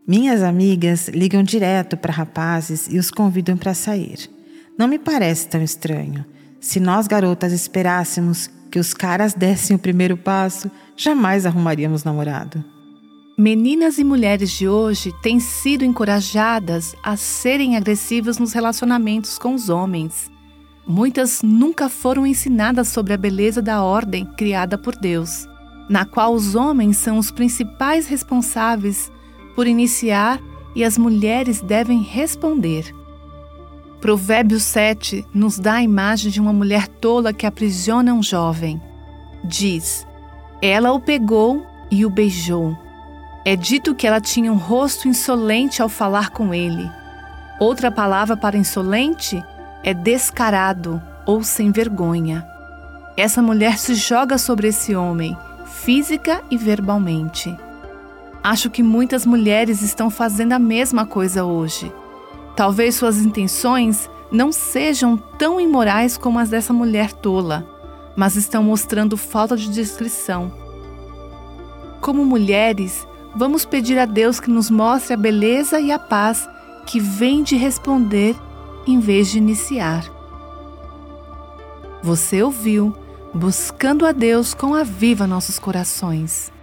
Minhas amigas ligam direto para rapazes e os convidam para sair. Não me parece tão estranho. Se nós garotas esperássemos que os caras dessem o primeiro passo, jamais arrumaríamos namorado. Meninas e mulheres de hoje têm sido encorajadas a serem agressivas nos relacionamentos com os homens. Muitas nunca foram ensinadas sobre a beleza da ordem criada por Deus, na qual os homens são os principais responsáveis por iniciar e as mulheres devem responder. Provérbios 7 nos dá a imagem de uma mulher tola que aprisiona um jovem. Diz: ela o pegou e o beijou. É dito que ela tinha um rosto insolente ao falar com ele. Outra palavra para insolente é descarado ou sem vergonha. Essa mulher se joga sobre esse homem, física e verbalmente. Acho que muitas mulheres estão fazendo a mesma coisa hoje. Talvez suas intenções não sejam tão imorais como as dessa mulher tola, mas estão mostrando falta de discrição. Como mulheres, vamos pedir a Deus que nos mostre a beleza e a paz que vem de responder em vez de iniciar. Você ouviu Buscando a Deus com Aviva Nossos Corações.